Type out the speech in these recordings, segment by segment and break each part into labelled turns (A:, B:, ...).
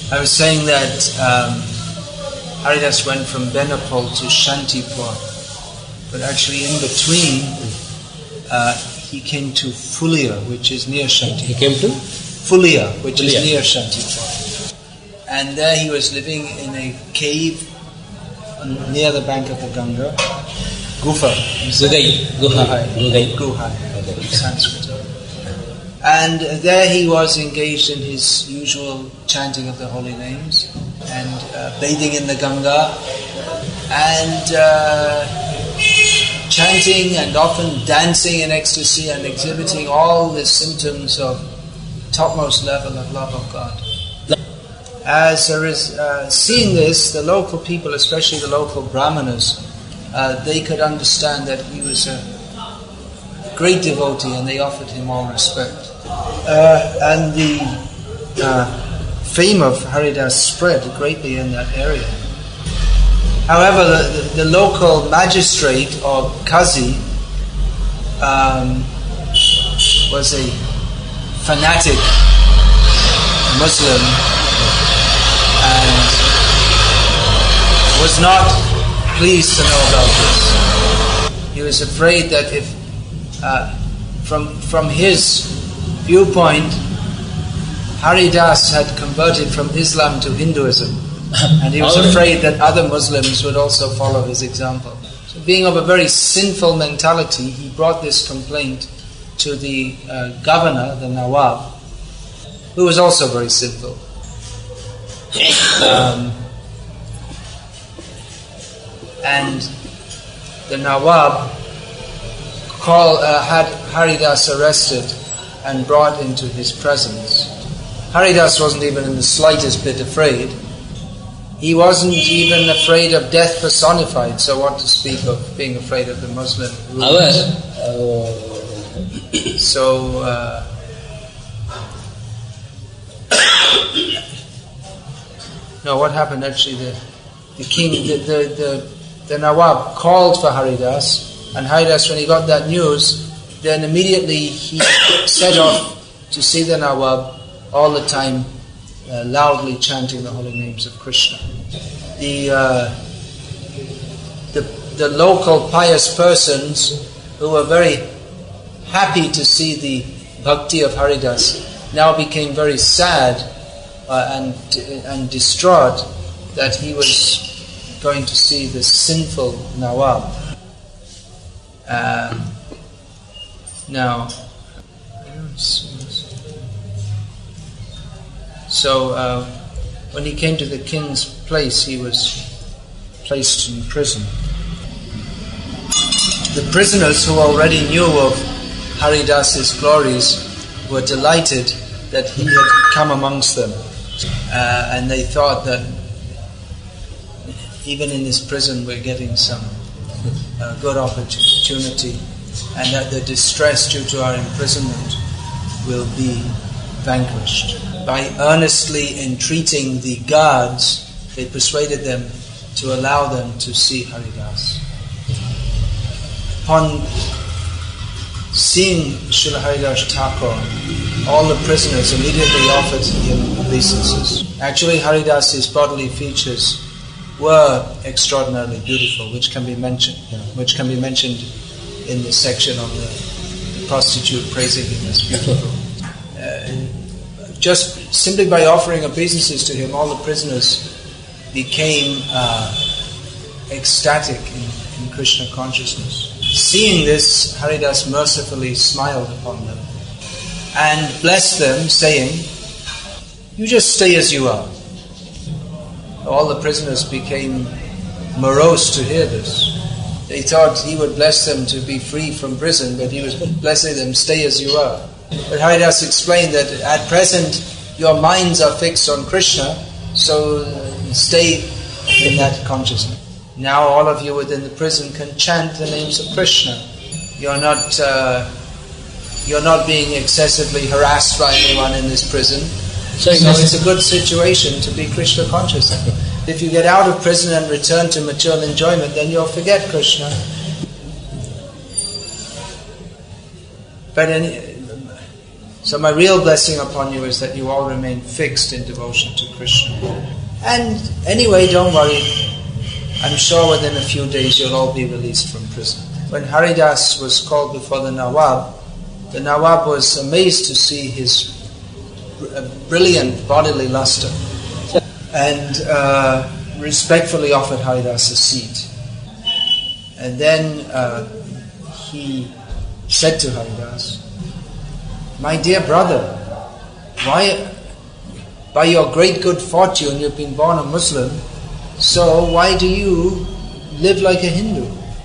A: I was saying that Haridas went from Benapole to Shantipur, but actually in between he came to Fulia, which is near Shantipur.
B: He came to?
A: Fulia, which is near Shantipur. And there he was living in a cave near the bank of the Ganga. Gufa. Guhai. Sanskrit. And there he was engaged in his usual chanting of the holy names and bathing in the Ganga and chanting and often dancing in ecstasy and exhibiting all the symptoms of topmost level of love of God. As seeing this, the local people, especially the local Brahmanas, they could understand that he was a great devotee and they offered him all respect. And the fame of Haridas spread greatly in that area. However, the local magistrate or Qazi was a fanatic Muslim and was not pleased to know about this. He was afraid that if from his viewpoint, Haridas had converted from Islam to Hinduism, and he was afraid that other Muslims would also follow his example. So being of a very sinful mentality, he brought this complaint to the governor, the Nawab, who was also very sinful. And the Nawab had Haridas arrested and brought into his presence. Haridas wasn't even in the slightest bit afraid. He wasn't even afraid of death personified, so what to speak of being afraid of the Muslim rulers. So no, what happened actually, the king, the Nawab called for Haridas, and Haridas, when he got that news, then immediately he set off to see the Nawab, all the time loudly chanting the holy names of Krishna. The local pious persons who were very happy to see the bhakti of Haridas now became very sad and distraught that he was going to see the sinful Nawab. Now, so when he came to the king's place, he was placed in prison. The prisoners who already knew of Haridas's glories were delighted that he had come amongst them, and they thought that even in this prison we're getting some good opportunity, and that the distress due to our imprisonment will be vanquished. By earnestly entreating the guards, they persuaded them to allow them to see Haridas. Upon seeing Srila Haridas Thakur, all the prisoners immediately offered him obeisances. Actually, Haridas's bodily features were extraordinarily beautiful, which can be mentioned in the section on the prostitute praising him as beautiful. Just simply by offering obeisances to him, all the prisoners became ecstatic in Krishna consciousness. Seeing this, Haridas mercifully smiled upon them and blessed them, saying, "You just stay as you are." All the prisoners became morose to hear this. They thought he would bless them to be free from prison, but he was blessing them, "Stay as you are." But Haridas explained that at present your minds are fixed on Krishna, so stay in that consciousness. Now all of you within the prison can chant the names of Krishna. You're not being excessively harassed by anyone in this prison. So it's a good situation to be Krishna conscious. If you get out of prison and return to material enjoyment, then you'll forget Krishna. So my real blessing upon you is that you all remain fixed in devotion to Krishna. And anyway, don't worry. I'm sure within a few days you'll all be released from prison. When Haridas was called before the Nawab was amazed to see his brilliant bodily luster and respectfully offered Haridas a seat. And then he said to Haridas, "My dear brother, why, by your great good fortune, you've been born a Muslim, so why do you live like a Hindu?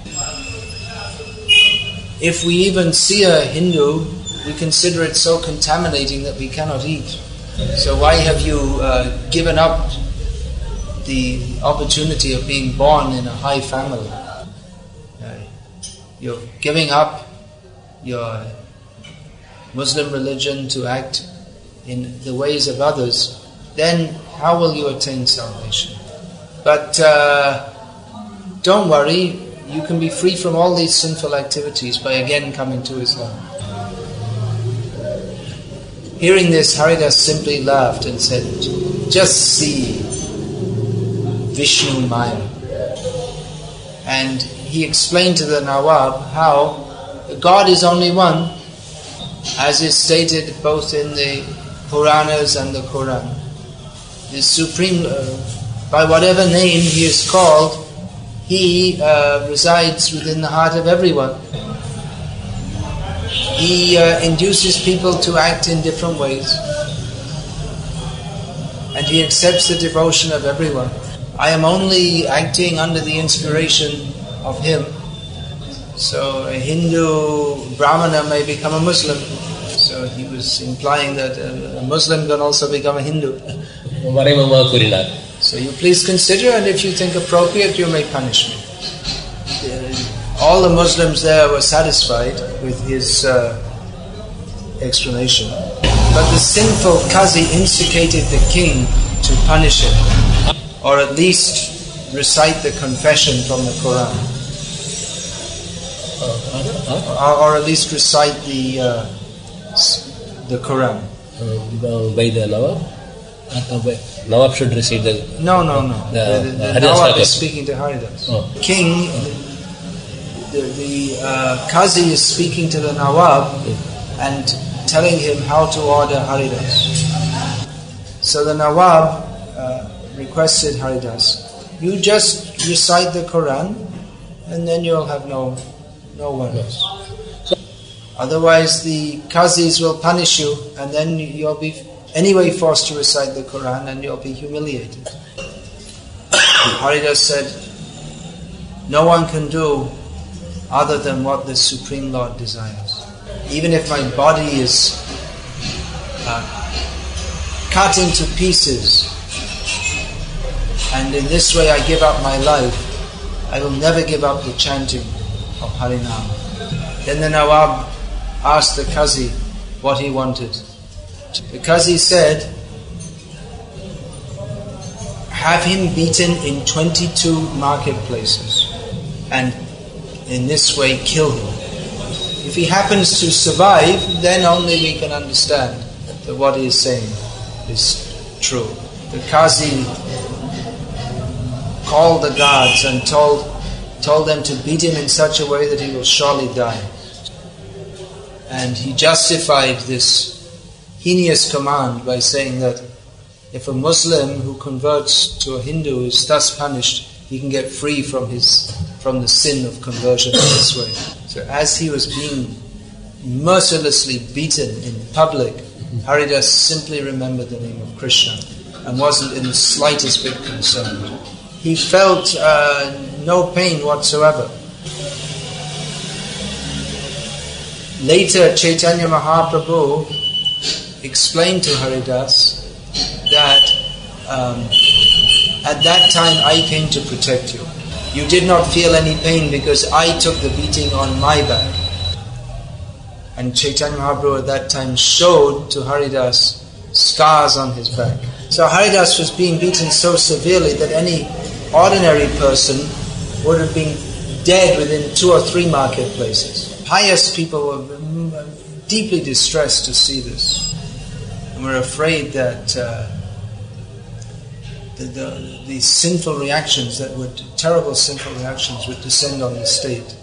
A: If we even see a Hindu, we consider it so contaminating that we cannot eat. So why have you given up the opportunity of being born in a high family? You're giving up your Muslim religion to act in the ways of others, then how will you attain salvation? But don't worry, you can be free from all these sinful activities by again coming to Islam." Hearing this, Haridas simply laughed and said, "Just see Vishnu Maya." And he explained to the Nawab how God is only one, as is stated both in the Puranas and the Quran. The Supreme, by whatever name He is called, He resides within the heart of everyone. He induces people to act in different ways, and He accepts the devotion of everyone. I am only acting under the inspiration of Him. So a Hindu Brahmana may become a Muslim. So he was implying that a Muslim can also become a Hindu. So you please consider, and if you think appropriate, you may punish me. All the Muslims there were satisfied with his explanation. But the sinful Qazi instigated the king to punish him, or at least recite the confession from the Quran. Or at least recite the Quran.
B: By the Nawab? Nawab should receive the...
A: No. The Nawab is speaking to Haridas. King, the Qazi is speaking to the Nawab and telling him how to order Haridas. So the Nawab requested Haridas, "You just recite the Quran and then you'll have no worries. Otherwise the Qazis will punish you and then you'll be anyway forced to recite the Quran and you'll be humiliated." Haridas said, "No one can do other than what the Supreme Lord desires. Even if my body is cut into pieces and in this way I give up my life, I will never give up the chanting of Harinam." Then the Nawab asked the Qazi what he wanted. The Qazi said, "Have him beaten in 22 marketplaces and in this way kill him. If he happens to survive, then only we can understand that what he is saying is true." The Qazi called the guards and told them to beat him in such a way that he will surely die. And he justified this heinous command by saying that if a Muslim who converts to a Hindu is thus punished, he can get free from the sin of conversion in this way. So as he was being mercilessly beaten in public, Haridas simply remembered the name of Krishna and wasn't in the slightest bit concerned. He felt no pain whatsoever. Later, Chaitanya Mahaprabhu explained to Haridas that at that time I came to protect you. You did not feel any pain because I took the beating on my back. And Chaitanya Mahaprabhu at that time showed to Haridas scars on his back. So Haridas was being beaten so severely that any ordinary person would have been dead within 2 or 3 marketplaces. Pious people were deeply distressed to see this. And we're afraid that the sinful reactions terrible sinful reactions would descend on the state.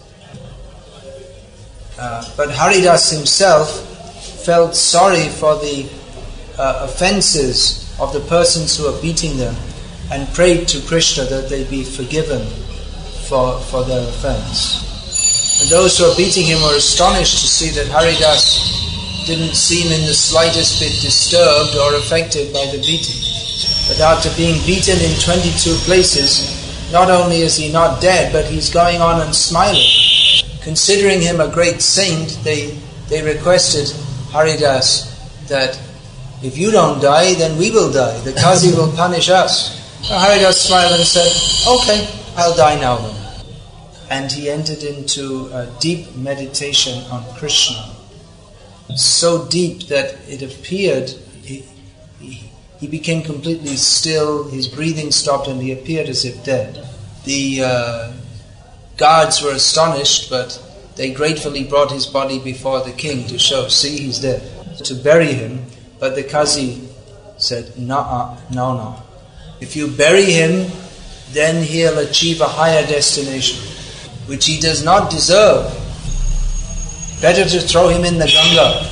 A: But Haridas himself felt sorry for the offenses of the persons who are beating them and prayed to Krishna that they be forgiven for their offense. And those who are beating him were astonished to see that Haridas didn't seem in the slightest bit disturbed or affected by the beating. But after being beaten in 22 places, not only is he not dead, but he's going on and smiling. Considering him a great saint, they requested Haridas that if you don't die, then we will die. The Qazi will punish us. So Haridas smiled and said, okay, I'll die now then. And he entered into a deep meditation on Krishna. So deep that it appeared, he became completely still, his breathing stopped and he appeared as if dead. The guards were astonished, but they gratefully brought his body before the king to show, see, he's dead, to bury him. But the Qazi said, no. If you bury him, then he'll achieve a higher destination, which he does not deserve. Better to throw him in the Ganga.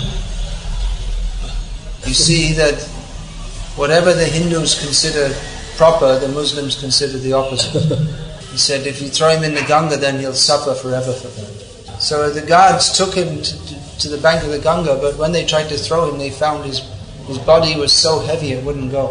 A: You see that whatever the Hindus consider proper, the Muslims consider the opposite. He said, if you throw him in the Ganga, then he'll suffer forever for that. So the guards took him to the bank of the Ganga, but when they tried to throw him, they found his body was so heavy it wouldn't go.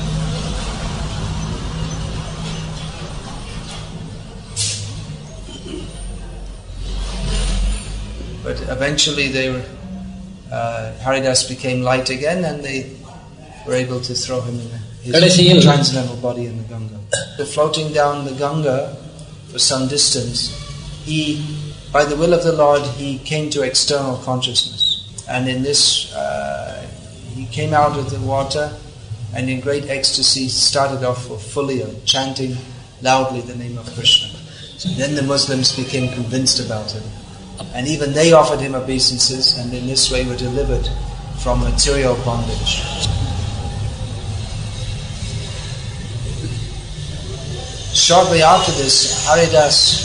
A: But eventually Haridas became light again and they were able to throw him in his transcendental body in the Ganga. Floating down the Ganga for some distance, by the will of the Lord, he came to external consciousness. And in this, he came out of the water and in great ecstasy started off fully chanting loudly the name of Krishna. So then the Muslims became convinced about him. And even they offered him obeisances, and in this way were delivered from material bondage. Shortly after this, Haridas,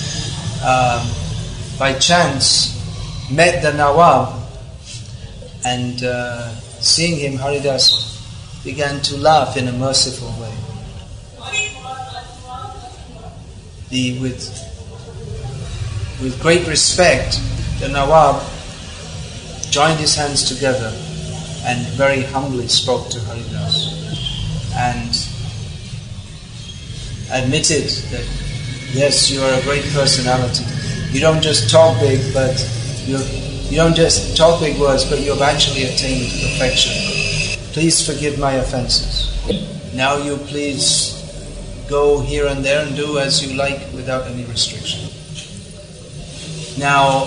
A: by chance, met the Nawab, and seeing him, Haridas began to laugh in a merciful way. With great respect, the Nawab joined his hands together and very humbly spoke to Haridas and admitted that, yes, you are a great personality. You don't just talk big, but you don't just talk big words, but you have actually attained perfection. Please forgive my offenses. Now you please go here and there and do as you like without any restriction. Now,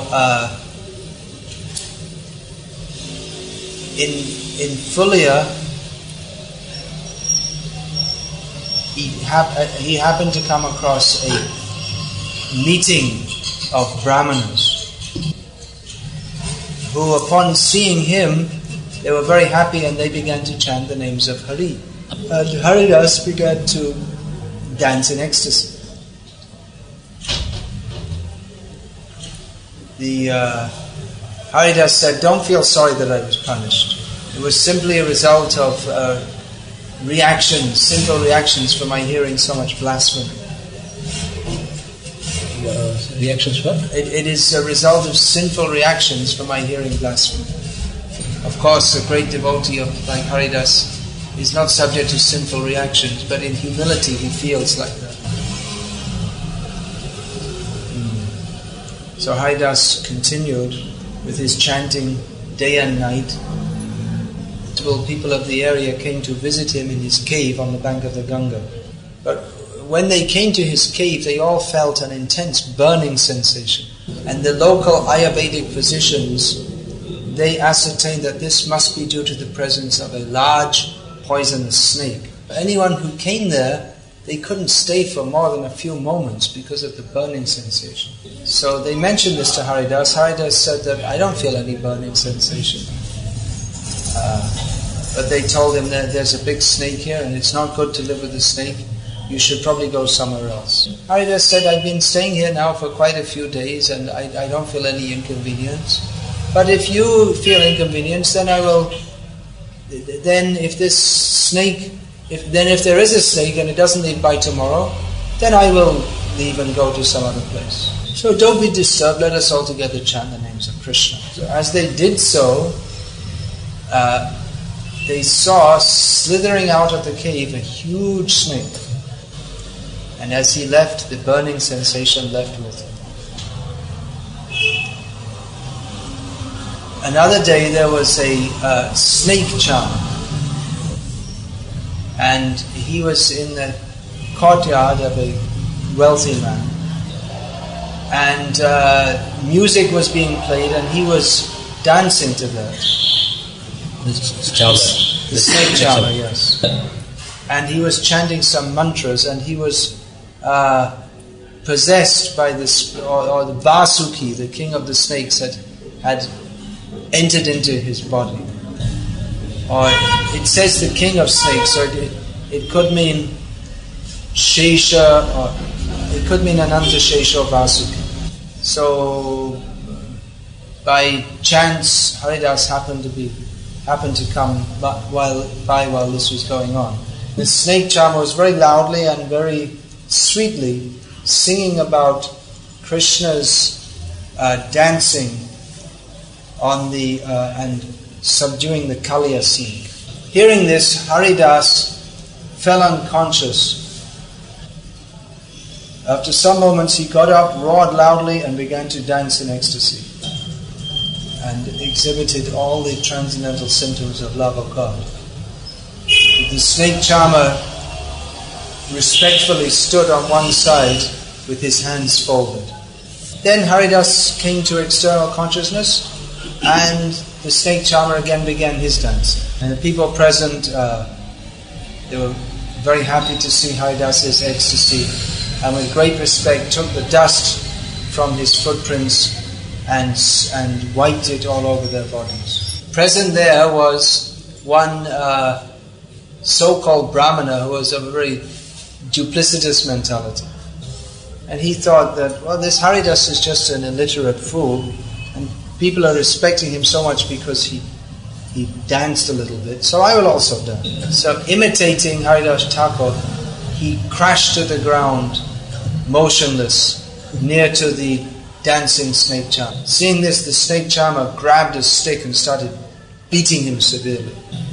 A: in Fulia, he happened to come across a meeting of Brahmanas who, upon seeing him, they were very happy and they began to chant the names of Hari. And Haridas began to dance in ecstasy. Haridas said, don't feel sorry that I was punished. It was simply a result of simple reactions for my hearing so much blasphemy.
B: Reactions for?
A: It is a result of sinful reactions for my hearing blasphemy. Of course, a great devotee like Haridas is not subject to sinful reactions, but in humility he feels like that. So Haridas continued with his chanting day and night. People of the area came to visit him in his cave on the bank of the Ganga. But when they came to his cave, they all felt an intense burning sensation. And the local Ayurvedic physicians, they ascertained that this must be due to the presence of a large poisonous snake. Anyone who came there they couldn't stay for more than a few moments because of the burning sensation. So they mentioned this to Haridas. Haridas said that I don't feel any burning sensation. But they told him that there's a big snake here and it's not good to live with the snake. You should probably go somewhere else. Haridas said, I've been staying here now for quite a few days and I don't feel any inconvenience. But if you feel inconvenience, then I will... Then if this snake... If there is a snake and it doesn't leave by tomorrow, then I will leave and go to some other place. So don't be disturbed, let us all together chant the names of Krishna. So as they did so, they saw slithering out of the cave a huge snake. And as he left, the burning sensation left with him. Another day there was a snake charmer. And he was in the courtyard of a wealthy man. And music was being played and he was dancing to that.
B: The
A: snake charmer, yes. And he was chanting some mantras and he was possessed by this, or the Vasuki, the king of the snakes, had entered into his body. Or it says the king of snakes, so it could mean Shesha, or it could mean Ananta Shesha or Vasuki. So by chance, Haridas happened to come while this was going on. The snake charmer was very loudly and very sweetly singing about Krishna's dancing on the and subduing the Kaliya scene. Hearing this, Haridas fell unconscious. After some moments he got up, roared loudly and began to dance in ecstasy and exhibited all the transcendental symptoms of love of God. The snake charmer respectfully stood on one side with his hands folded. Then Haridas came to external consciousness and the snake charmer again began his dance. And the people present, they were very happy to see Haridas's ecstasy and with great respect took the dust from his footprints and wiped it all over their bodies. Present there was one so-called Brahmana who was of a very duplicitous mentality. And he thought that, well, this Haridas is just an illiterate fool and people are respecting him so much because he danced a little bit, so I will also dance. So imitating Haridas Thakur, he crashed to the ground, motionless, near to the dancing snake charmer. Seeing this, the snake charmer grabbed a stick and started beating him severely.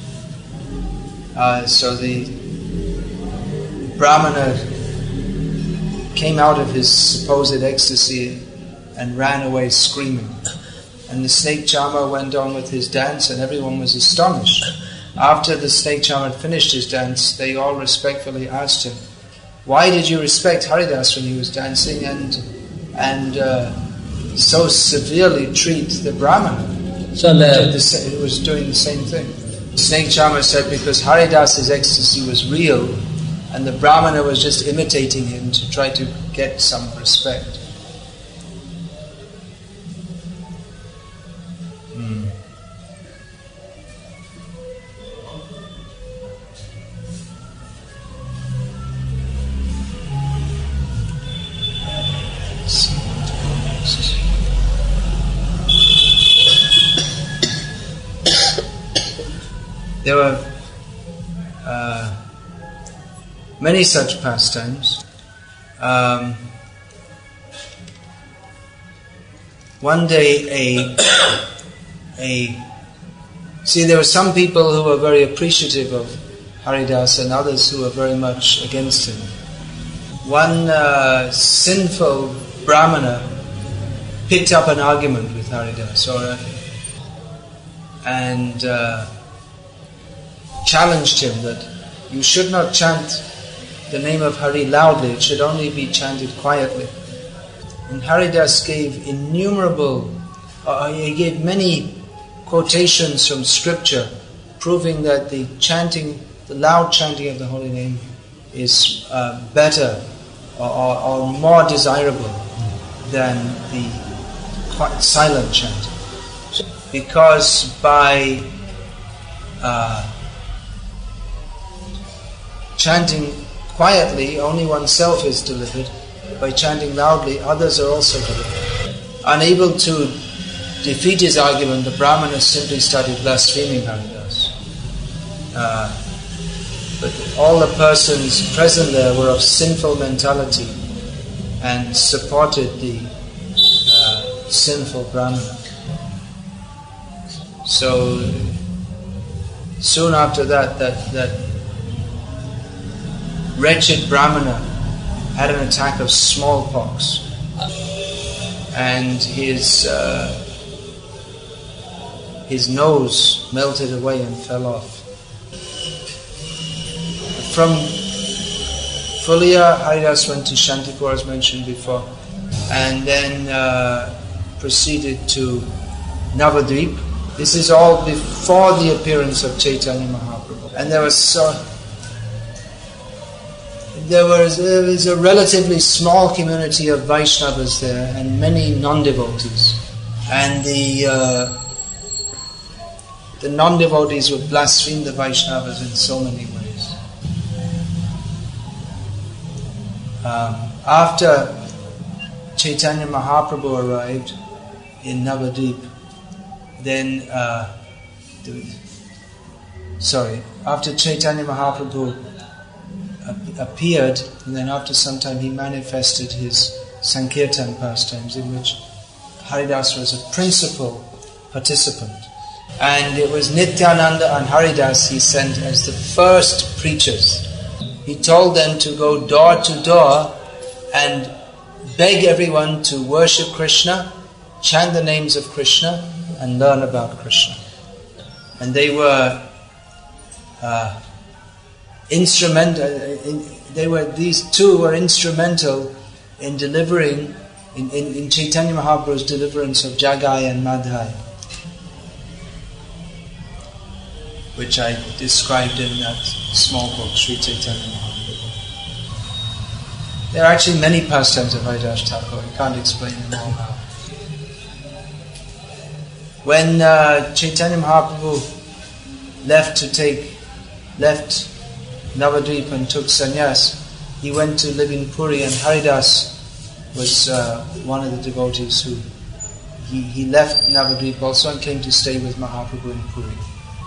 A: So the Brahmana came out of his supposed ecstasy and ran away screaming. And the snake charmer went on with his dance and everyone was astonished. After the snake charmer had finished his dance, they all respectfully asked him, why did you respect Haridas when he was dancing and so severely treat the Brahmana who was doing the same thing? The snake charmer said, because Haridas's ecstasy was real and the Brahmana was just imitating him to try to get some respect. There were many such pastimes. One day there were some people who were very appreciative of Haridas and others who were very much against him. One sinful Brahmana picked up an argument with Haridas and challenged him that you should not chant the name of Hari loudly, it should only be chanted quietly. And Haridas gave he gave many quotations from scripture proving that the loud chanting of the holy name is better or more desirable than the silent chanting. Because by chanting quietly, only oneself is delivered. By chanting loudly, others are also delivered. Unable to defeat his argument, the Brahmana simply started blaspheming Haridas. But all the persons present there were of sinful mentality and supported the sinful Brahmana. So soon after that wretched Brahmana had an attack of smallpox, and his nose melted away and fell off. From Fulia, Haridas went to Shantipur, as mentioned before, and then proceeded to Navadvip. This is all before the appearance of Chaitanya Mahaprabhu. And there was a relatively small community of Vaishnavas there and many non-devotees. And the non-devotees would blaspheme the Vaishnavas in so many ways. After Chaitanya Mahaprabhu arrived in Navadvip, then, after Chaitanya Mahaprabhu appeared, and then after some time he manifested his Sankirtan pastimes, in which Haridas was a principal participant. And it was Nityananda and Haridas he sent as the first preachers. He told them to go door to door and beg everyone to worship Krishna, chant the names of Krishna, and learn about Krishna. And they were instrumental. These two were instrumental in delivering, in Chaitanya Mahaprabhu's deliverance of Jagai and Madhai, which I described in that small book, Sri Chaitanya Mahaprabhu. There are actually many pastimes of Haridas Thakur. I can't explain them all now. When Chaitanya Mahaprabhu left Navadvip and took sannyas, he went to live in Puri, and Haridas was one of the devotees who he left Navadvip also and came to stay with Mahaprabhu in Puri.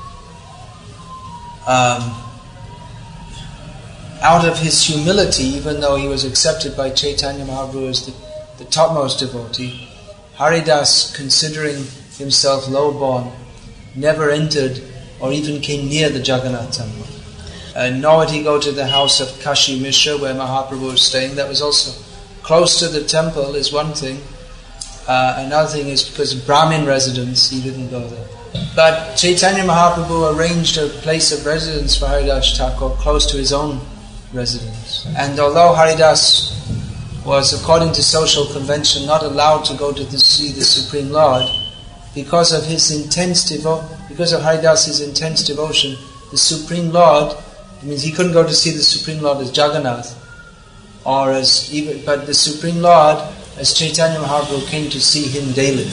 A: Out of his humility, even though he was accepted by Chaitanya Mahaprabhu as the topmost devotee, Haridas, considering himself low-born, never entered or even came near the Jagannath temple. Nor would he go to the house of Kashi Mishra, where Mahaprabhu was staying. That was also close to the temple, is one thing. Another thing is because of Brahmin residence, he didn't go there. But Chaitanya Mahaprabhu arranged a place of residence for Haridas Thakur close to his own residence. And although Haridas was, according to social convention, not allowed to go to see the Supreme Lord, because of Haridas's intense devotion, the Supreme Lord, it means he couldn't go to see the Supreme Lord as Jagannath, but the Supreme Lord, as Chaitanya Mahaprabhu, came to see him daily.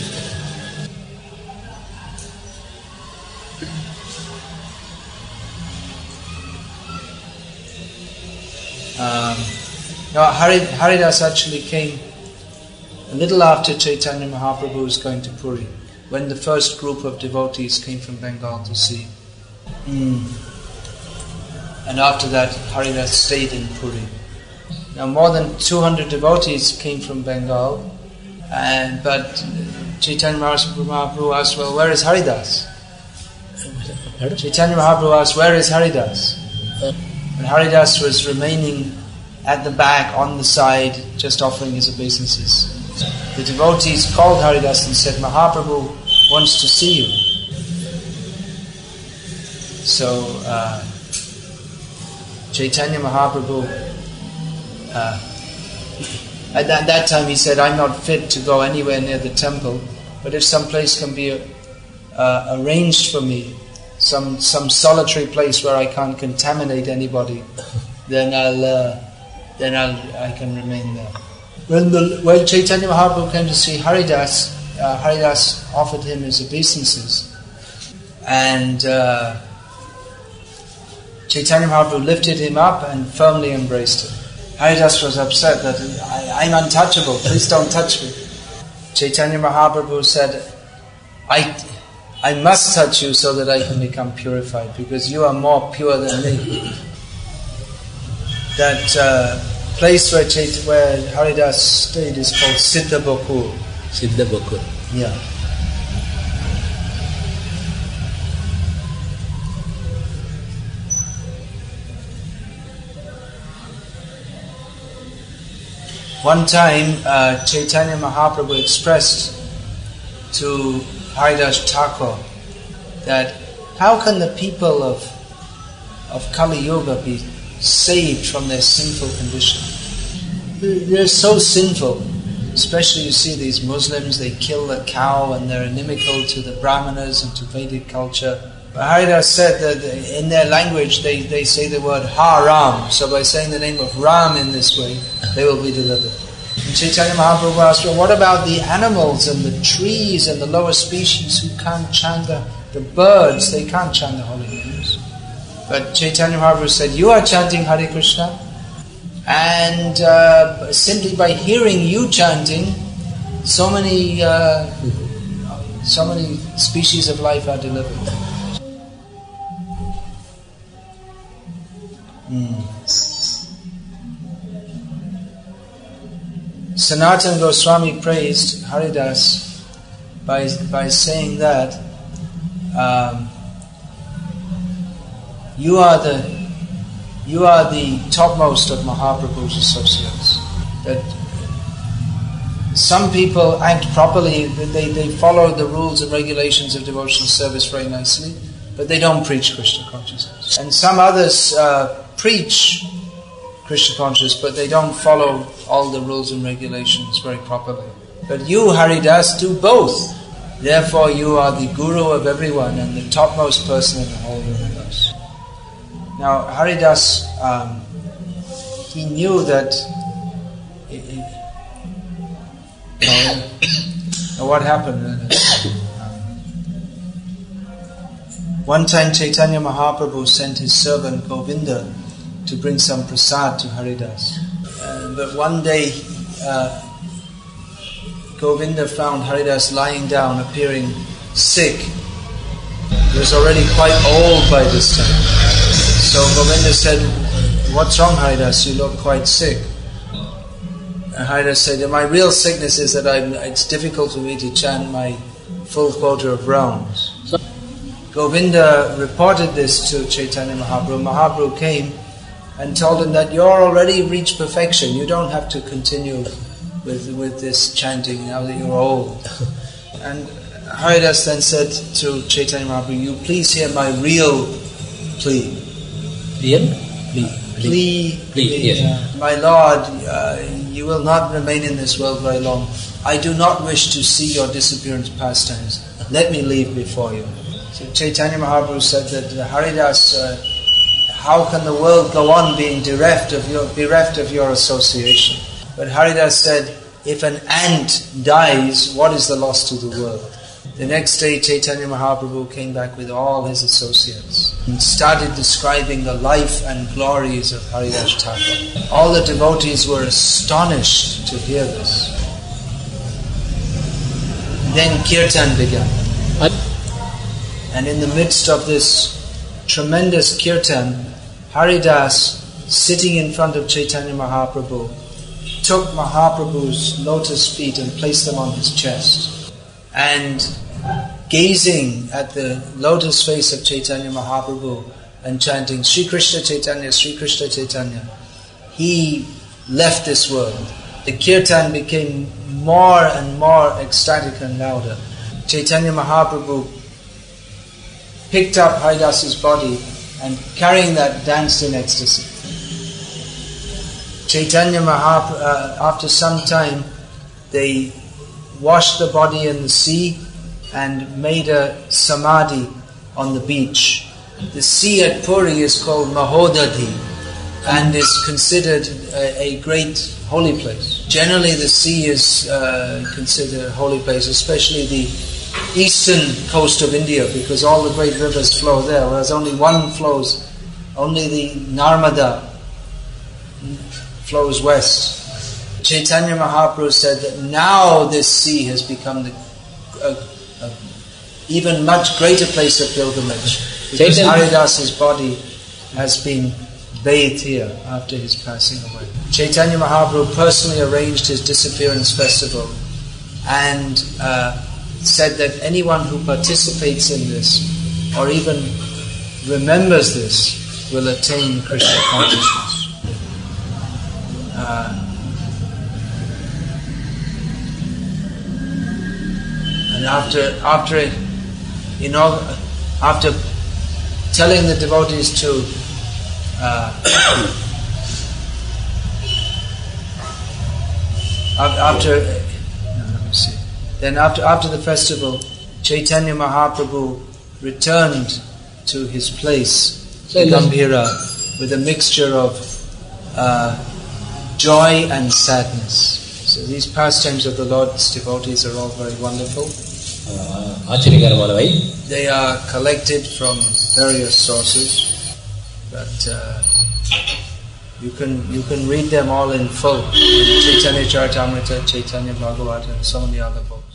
A: Haridas actually came a little after Chaitanya Mahaprabhu was going to Puri, when the first group of devotees came from Bengal to see. And after that, Haridas stayed in Puri. Now more than 200 devotees came from Bengal, but Chaitanya Mahaprabhu asked, well, where is Haridas? Chaitanya Mahaprabhu asked, where is Haridas? And Haridas was remaining at the back, on the side, just offering his obeisances. The devotees called Haridas and said, Mahaprabhu wants to see you. So Chaitanya Mahaprabhu, at that time he said, I'm not fit to go anywhere near the temple, but if some place can be arranged for me, some solitary place where I can't contaminate anybody, then I can remain there. When Chaitanya Mahaprabhu came to see Haridas, Haridas offered him his obeisances, and Chaitanya Mahaprabhu lifted him up and firmly embraced him. Haridas was upset that I'm untouchable, please don't touch me. Chaitanya Mahaprabhu said, I must touch you so that I can become purified, because you are more pure than me. That place where Haridas stayed is called Siddha Bakur.
B: Siddha Bakur.
A: Yeah. One time, Chaitanya Mahaprabhu expressed to Haridas Thakur that how can the people of Kali Yuga be saved from their sinful condition? They're so sinful. Especially you see these Muslims, they kill the cow and they're inimical to the Brahmanas and to Vedic culture. Haridas said that in their language they say the word Haram. So by saying the name of Ram in this way, they will be delivered. And Chaitanya Mahaprabhu asked, well, what about the animals and the trees and the lower species who can't chant the birds? They can't chant the holy names. But Chaitanya Mahaprabhu said, you are chanting Hare Krishna, and simply by hearing you chanting, so many species of life are delivered. Sanatana Goswami praised Haridas by saying that you are the topmost of Mahaprabhu's associates. That some people act properly, they follow the rules and regulations of devotional service very nicely, but they don't preach Krishna consciousness. And some others preach Krishna consciousness, but they don't follow all the rules and regulations very properly. But you, Haridas, do both. Therefore you are the guru of everyone and the topmost person in the whole universe. Now Haridas, he knew that what happened? One time Chaitanya Mahaprabhu sent his servant Govinda to bring some prasad to Haridas. But one day Govinda found Haridas lying down, appearing sick. He was already quite old by this time. So Govinda said, "What's wrong, Haridas? You look quite sick." And Haridas said, "My real sickness is that it's difficult for me to chant my full quota of rounds." So Govinda reported this to Chaitanya Mahaprabhu. Mahaprabhu came and told him that you're already reached perfection. You don't have to continue with this chanting now that you're old. And Haridas then said to Chaitanya Mahaprabhu, "You please hear my real plea."
B: Real?
A: Plea,
B: yes.
A: My Lord, you will not remain in this world very long. I do not wish to see your disappearance pastimes. Let me leave before you. So Chaitanya Mahaprabhu said that Haridas, how can the world go on being bereft of your association? But Haridas said, if an ant dies, what is the loss to the world? The next day Chaitanya Mahaprabhu came back with all his associates and started describing the life and glories of Haridas Thakur. All the devotees were astonished to hear this. Then Kirtan began. And in the midst of this tremendous Kirtan, Haridas, sitting in front of Chaitanya Mahaprabhu, took Mahaprabhu's lotus feet and placed them on his chest. And gazing at the lotus face of Chaitanya Mahaprabhu and chanting Sri Krishna Chaitanya, Sri Krishna Chaitanya, he left this world. The kirtan became more and more ecstatic and louder. Chaitanya Mahaprabhu picked up Haridas's body and carrying that danced in ecstasy. Chaitanya Mahaprabhu, after some time, they washed the body in the sea and made a samadhi on the beach. The sea at Puri is called Mahodadhi, and is considered a great holy place. Generally the sea is considered a holy place, especially the eastern coast of India, because all the great rivers flow there, whereas only one flows, only the Narmada flows west. Chaitanya Mahaprabhu said that now this sea has become a even much greater place of pilgrimage, because Haridas's body has been bathed here after his passing away. Chaitanya Mahaprabhu personally arranged his disappearance festival and said that anyone who participates in this or even remembers this will attain Krishna consciousness. And after telling the devotees to after the festival, Chaitanya Mahaprabhu returned to his place, Gambhira, with a mixture of joy and sadness. So these pastimes of the Lord's devotees are all very wonderful. They are collected from various sources, but you can read them all in full in Chaitanya Charitamrita, Chaitanya Bhagavata, and so many other books.